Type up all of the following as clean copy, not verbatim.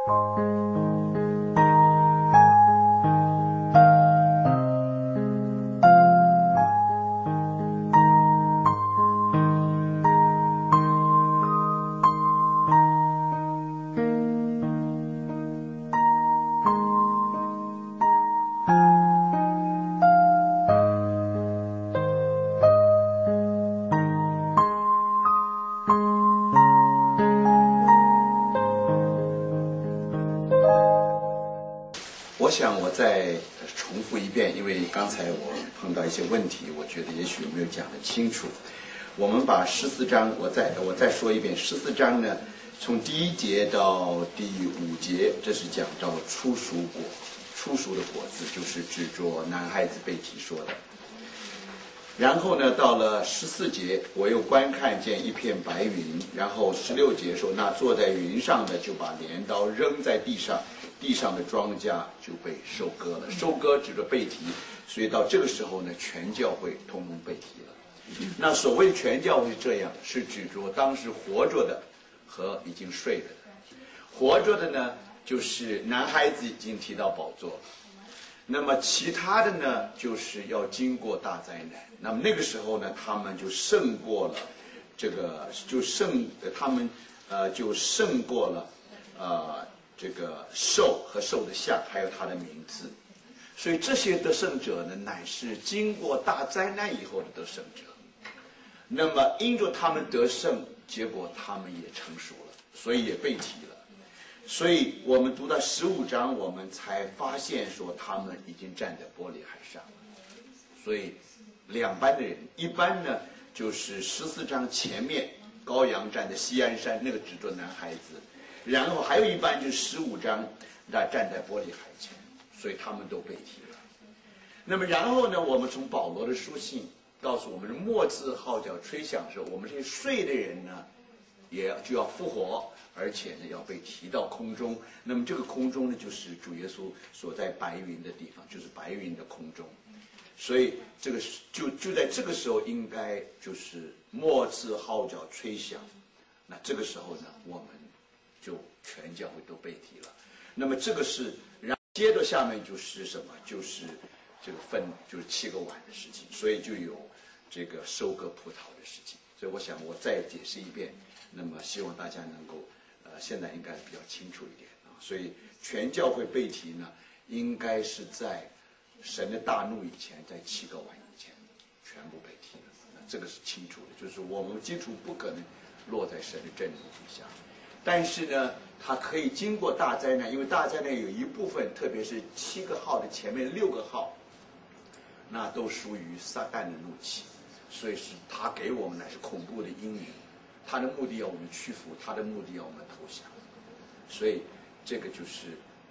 我想我再重复一遍，因为刚才我碰到一些问题，我觉得也许没有讲得清楚。我们把14章，我再说一遍，14章呢，从第1节到第5节，这是讲到初熟果，初熟的果子就是指着男孩子被提说的。然后呢，到了14节，我又观看见一片白云，然后16节说，那坐在云上的就把镰刀扔在地上，地上的庄稼就被收割了。收割指着被提，所以到这个时候呢，全教会通通被提了。那所谓全教会这样，是指着当时活着的和已经睡了的。活着的呢，就是男孩子已经提到宝座了。那么其他的呢，就是要经过大灾难。那么那个时候呢，他们就胜过了这个兽和兽的像，还有他的名字。所以这些得胜者呢，乃是经过大灾难以后的得胜者。那么因着他们得胜，结果他们也成熟了，所以也被提了。所以我们读到15章，我们才发现说他们已经站在玻璃海上。所以两班的人，一般呢就是14章前面羔羊站在锡安山，那个指着男孩子，然后还有一班就是15章那站在玻璃海前，所以他们都被提了。那么然后呢，我们从保罗的书信告诉我们，末次号角吹响的时候，我们这些睡的人呢就要复活，而且呢要被提到空中。那么这个空中呢，就是主耶稣所在白云的地方，就是白云的空中。所以这个就在这个时候，应该就是末次号角吹响。那这个时候呢，我们就全教会都被提了。那么这个是，然后接着下面就是什么？就是这个就是7个碗的事情，所以就有这个收割葡萄的事情。所以我想我再解释一遍，那么希望大家能够现在应该比较清楚一点啊。所以全教会被提呢，应该是在神的大怒以前，在7个碗以前全部被提了。这个是清楚的，就是我们基础不可能落在神的震怒之下。但是呢，它可以经过大灾难，因为大灾难有一部分，特别是7个号的前面6个号，那都属于撒旦的怒气，所以是他给我们乃是恐怖的阴影，他的目的要我们屈服，他的目的要我们投降。所以这个就是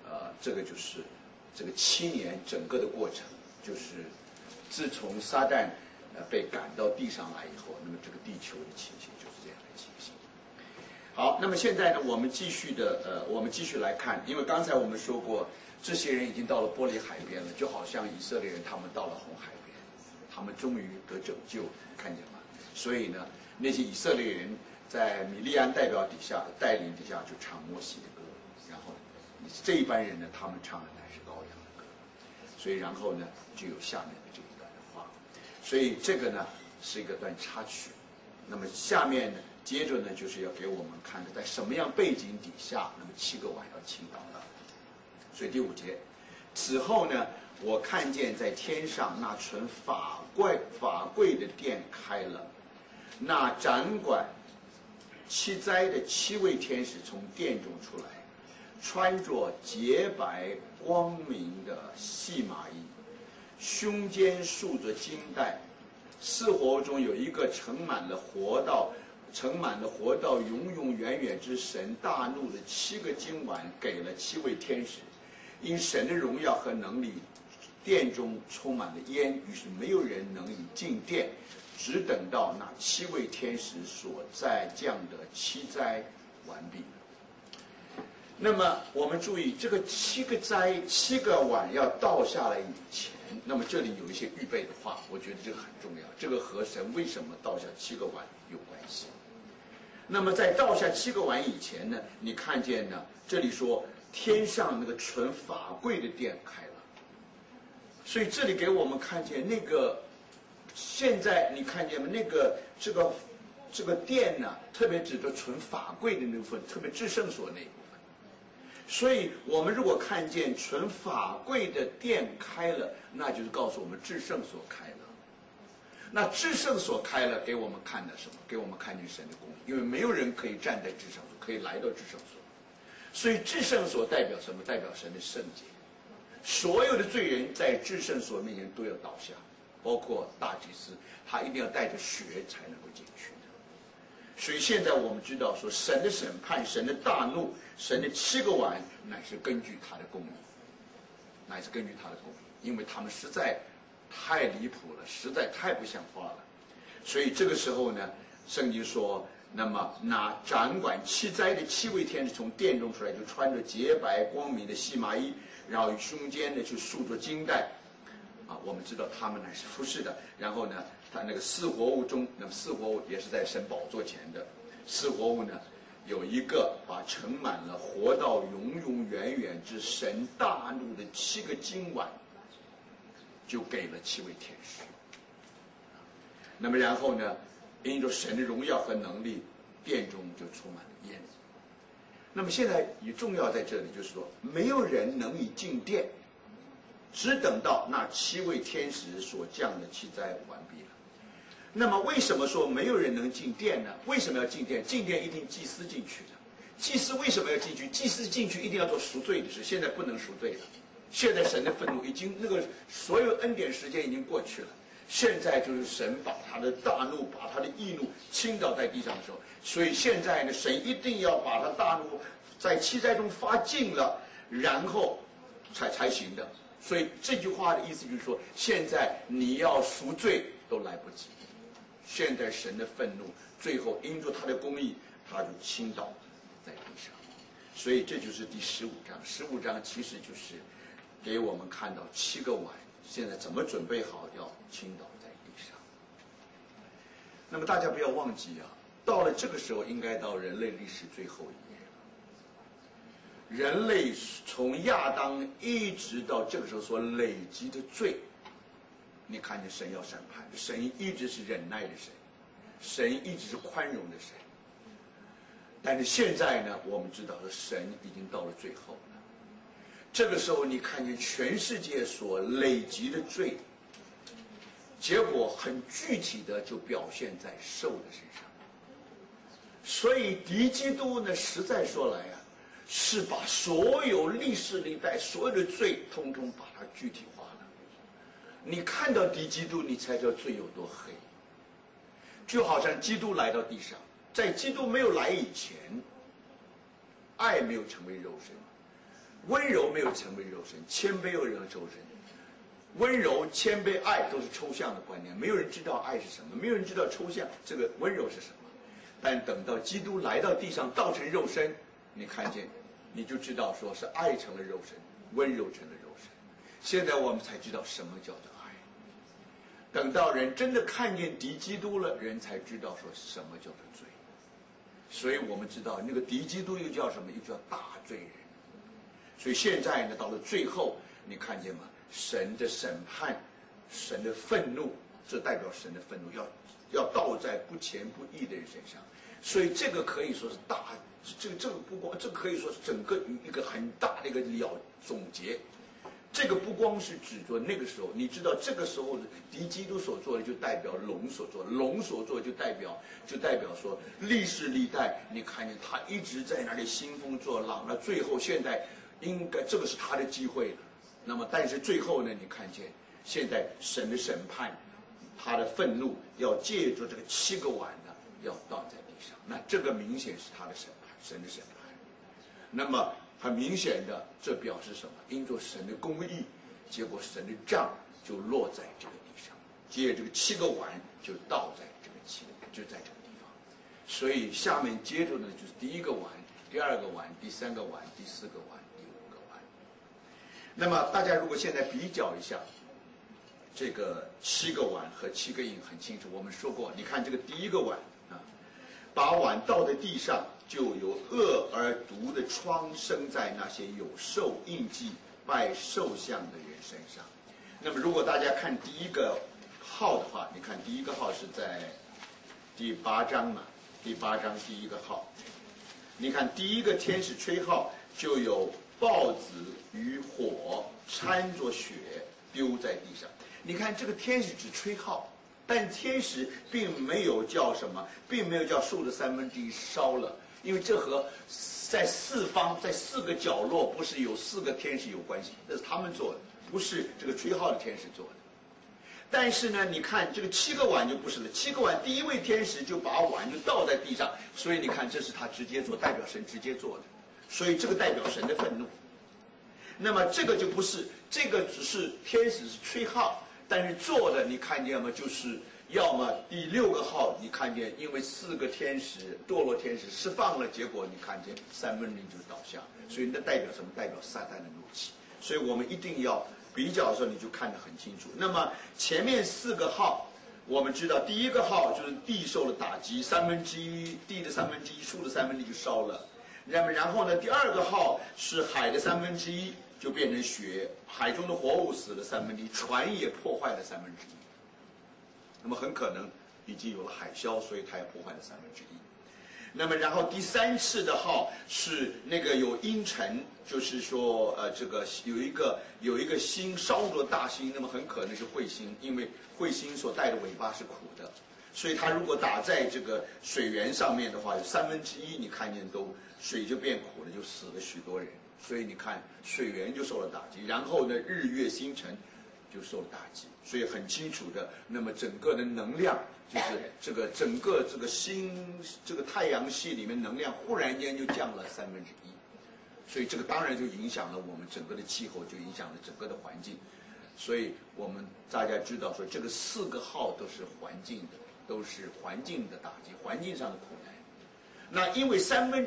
这个7年整个的过程，就是自从撒旦被赶到地上来以后，那么这个地球的情形就是这样的情形。好，那么现在呢，我们继续来看，因为刚才我们说过，这些人已经到了玻璃海边了，就好像以色列人他们到了红海边，他们终于得拯救，看见吗？所以呢，那些以色列人在米利安带领底下就唱摩西的歌，然后这一班人呢，他们唱的乃是羔羊的歌，所以然后呢，就有下面的这一段的话，所以这个呢是一个段插曲。那么下面呢，接着呢就是要给我们看在什么样背景底下，那么7个碗要倾倒了。所以第5节，此后呢，我看见在天上那存法柜的殿开了，那掌管7灾的7位天使从殿中出来，穿着洁白光明的细麻衣，胸间束着金带。4活中有一个盛满了活到永永远远之神大怒的7个金碗，给了7位天使。因神的荣耀和能力，殿中充满了烟，于是没有人能以进殿，只等到那7位天使所在降的7灾完毕。那么我们注意，这个7个碗要倒下来以前，那么这里有一些预备的话，我觉得这个很重要。这个和神为什么倒下7个碗有关系。那么在倒下7个碗以前呢，你看见呢，这里说天上那个存法柜的殿开了。所以这里给我们看见那个，现在你看见吗？那个这个殿呢，特别指着存法柜的那部分，特别至圣所那一部分。所以我们如果看见存法柜的殿开了，那就是告诉我们至圣所开了。那至圣所开了，给我们看的什么？给我们看见神的公义，因为没有人可以站在至圣所，可以来到至圣所。所以至圣所代表什么？代表神的圣洁。所有的罪人在至圣所面前都要倒下，包括大祭司，他一定要带着血才能够进去的。所以现在我们知道说，神的审判、神的大怒、神的7个碗，乃是根据他的公义，乃是根据他的公义，因为他们实在太离谱了，实在太不像话了。所以这个时候呢，圣经说，那么那掌管7灾的7位天使从殿中出来，就穿着洁白光明的细麻衣，然后胸间呢就束着金带，我们知道他们乃是服侍的。然后呢，他那个四活物中，那么四活物也是在神宝座前的。四活物呢，有一个把盛满了活到永永远远之神大怒的7个金碗，就给了7位天使。那么然后呢，因着神的荣耀和能力，殿中就充满了烟。那么现在也重要在这里，就是说没有人能以进殿，只等到那7位天使所降的7灾完毕了。那么为什么说没有人能进殿呢？为什么要进殿？进殿一定祭司进去的。祭司为什么要进去？祭司进去一定要做赎罪的事，现在不能赎罪了。现在神的愤怒已经那个所有恩典时间已经过去了。现在就是神把他的大怒、把他的义怒倾倒在地上的时候，所以现在呢，神一定要把他大怒在7灾中发尽了，然后才行的。所以这句话的意思就是说，现在你要赎罪都来不及。现在神的愤怒，最后因着他的公义，他就倾倒在地上。所以这就是第15章。15章其实就是给我们看到7个碗。现在怎么准备好要倾倒在地上？那么大家不要忘记到了这个时候，应该到人类历史最后一页了。人类从亚当一直到这个时候所累积的罪，你看见神要审判，神一直是忍耐的神，神一直是宽容的神。但是现在呢，我们知道神已经到了最后了。这个时候你看见全世界所累积的罪，结果很具体的就表现在兽的身上。所以敌基督呢，实在说来是把所有历史历代所有的罪通通把它具体化了。你看到敌基督，你才知道罪有多黑。就好像基督来到地上，在基督没有来以前，爱没有成为肉身，温柔没有成为肉身，谦卑又成为肉身。温柔、谦卑、爱都是抽象的观念，没有人知道爱是什么，没有人知道抽象这个温柔是什么。但等到基督来到地上，道成肉身，你看见，你就知道说是爱成了肉身，温柔成了肉身。现在我们才知道什么叫做爱。等到人真的看见敌基督了，人才知道说什么叫做罪。所以我们知道那个敌基督又叫什么？又叫大罪人。所以现在呢，到了最后，你看见吗？神的审判，神的愤怒，这代表神的愤怒要倒在不虔不义的人身上。所以这个可以说是大，这个不光，这个可以说是整个一个很大的一个总结。这个不光是指着那个时候，你知道这个时候敌基督所做的，就代表龙所做的，龙所做的就代表说历史历代，你看见他一直在那里兴风作浪，那最后现在应该这个是他的机会了。那么但是最后呢，你看见现在神的审判，他的愤怒要借着这个7个碗呢，要倒在地上。那这个明显是他的审判，神的审判。那么很明显的，这表示什么？因着神的公义，结果神的杖就落在这个地上，接这个7个碗就倒在这个就在这个地方。所以下面接着呢，就是第1个碗、第2个碗、第3个碗、第4个碗、第5个碗。那么大家如果现在比较一下，这个7个碗和7个印很清楚。我们说过，你看这个第1个碗把碗倒在地上， 就有恶而毒的疮生在那些有兽印记、拜兽像的人身上。那么，如果大家看第一个号的话，你看第一个号是在第8章嘛，第8章第一个号，你看第一个天使吹号，就有豹子与火掺着血丢在地上。你看这个天使只吹号，但天使并没有叫什么，并没有叫树的1/3烧了，因为这和在四方，在4个角落，不是有4个天使有关系，这是他们做的，不是这个吹号的天使做的。但是呢，你看这个7个碗就不是了，7个碗第一位天使就把碗就倒在地上，所以你看这是他直接做，代表神直接做的，所以这个代表神的愤怒。那么这个就不是，这个只是天使是吹号，但是做的你看见吗？就是要么第6个号，你看见因为4个天使堕落天使释放了，结果你看见1/3就倒下，所以那代表什么？代表撒旦的怒气。所以我们一定要比较的时候，你就看得很清楚。那么前面4个号，我们知道第一个号就是地受了打击，1/3，地的1/3，树的1/3就烧了。然后呢，第2个号是海的1/3，就变成血，海中的活物死了1/3，船也破坏了1/3。那么很可能已经有了海啸，所以它也破坏了1/3。那么然后第3次的号是那个有阴沉，就是说这个有一个星烧着大星，那么很可能是彗星，因为彗星所带的尾巴是苦的，所以它如果打在这个水源上面的话，有1/3你看见都水就变苦了，就死了许多人，所以你看水源就受了打击，然后呢日月星辰就受了打击，所以很清楚的，那么整个的能量就是这个整个这个这个太阳系里面能量忽然间就降了1/3，所以这个当然就影响了我们整个的气候，就影响了整个的环境，所以我们大家知道说这个4个号都是环境的，都是环境的打击，环境上的苦难。那因为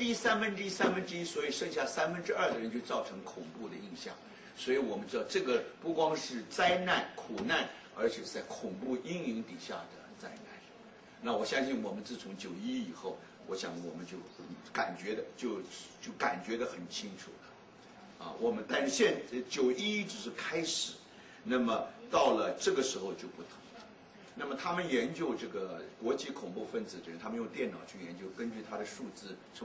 1/3，所以剩下2/3的人就造成恐怖的印象。所以我们知道，这个不光是灾难、苦难，而且是在恐怖阴影底下的灾难。那我相信，我们自从9/11以后，我想我们就感觉的就感觉的很清楚了。啊，我们但是9/11只是开始，那么到了这个时候就不同了。那么他们研究这个国际恐怖分子的人，他们用电脑去研究，根据他的数字，从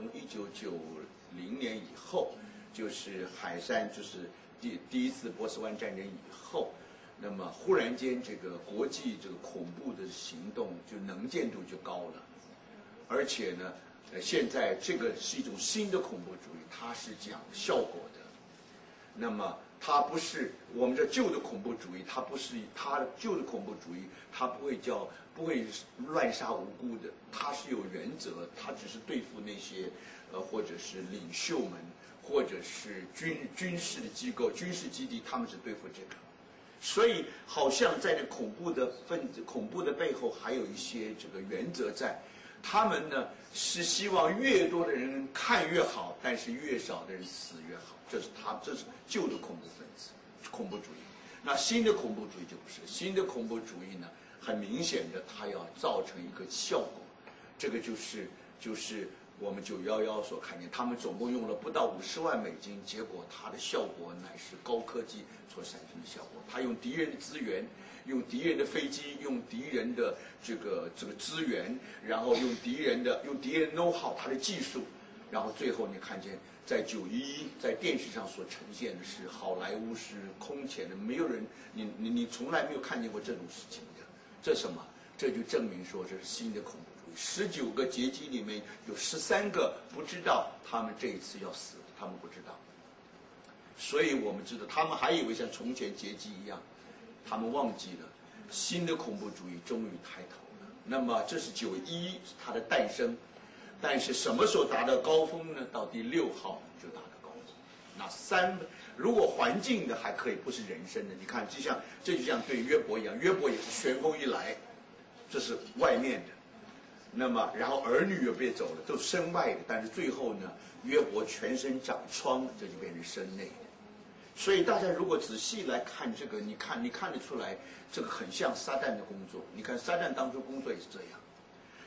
1990年以后，就是海山就是第一次波斯湾战争以后，那么忽然间这个国际这个恐怖的行动就能见度就高了，而且呢，现在这个是一种新的恐怖主义，它是讲效果的。那么它不是我们这旧的恐怖主义，它不是它旧的恐怖主义，它不会乱杀无辜的，它是有原则，它只是对付那些或者是领袖们。或者是军事的机构、军事基地，他们是对付这个，所以好像在这恐怖的分子、恐怖的背后，还有一些这个原则在。他们呢是希望越多的人看越好，但是越少的人死越好。这是旧的恐怖分子、恐怖主义。那新的恐怖主义就不是，新的恐怖主义呢，很明显的，它要造成一个效果，这个就是我们9/11所看见，他们总共用了不到50万美金，结果它的效果乃是高科技所产生的效果。他用敌人的资源，用敌人的飞机，用敌人的这个资源，然后用敌人的 know how 他的技术，然后最后你看见在9/11在电视上所呈现的是好莱坞是空前的，没有人你从来没有看见过这种事情的，这什么？这就证明说这是新的恐怖主义。19个劫机里面有13个不知道他们这一次要死，他们不知道。所以我们知道他们还以为像从前劫机一样，他们忘记了新的恐怖主义终于抬头了。那么这是9/11它的诞生，但是什么时候达到高峰呢？到第6号就达到高峰。那如果环境的还可以，不是人生的，你看这就像对约伯一样，约伯也是旋风一来，这是外面的，那么然后儿女也被走了，都身外的，但是最后呢，约伯全身长疮，这就变成身内的。所以大家如果仔细来看这个，你看得出来，这个很像撒旦的工作。你看撒旦当初工作也是这样，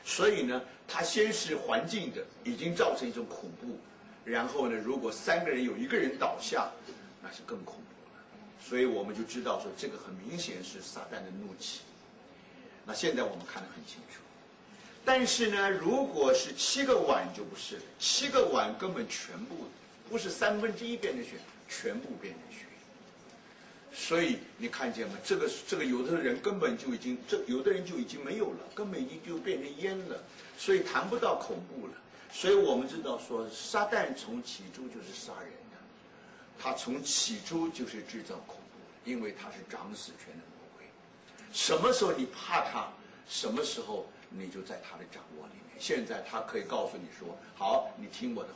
所以呢，他先是环境的已经造成一种恐怖，然后呢，如果3个人有1个人倒下，那是更恐怖了。所以我们就知道说，这个很明显是撒旦的怒气。那现在我们看得很清楚。但是呢，如果是7个碗就不是了，7个碗根本全部不是1/3变成血，全部变成血。所以你看见吗？这个有的人根本就已经，有的人就已经没有了，根本已经就变成烟了，所以谈不到恐怖了。所以我们知道说，撒旦从起初就是杀人的，他从起初就是制造恐怖的，因为他是掌死权的魔鬼。什么时候你怕他，什么时候你就在他的掌握里面。现在他可以告诉你说：“好，你听我的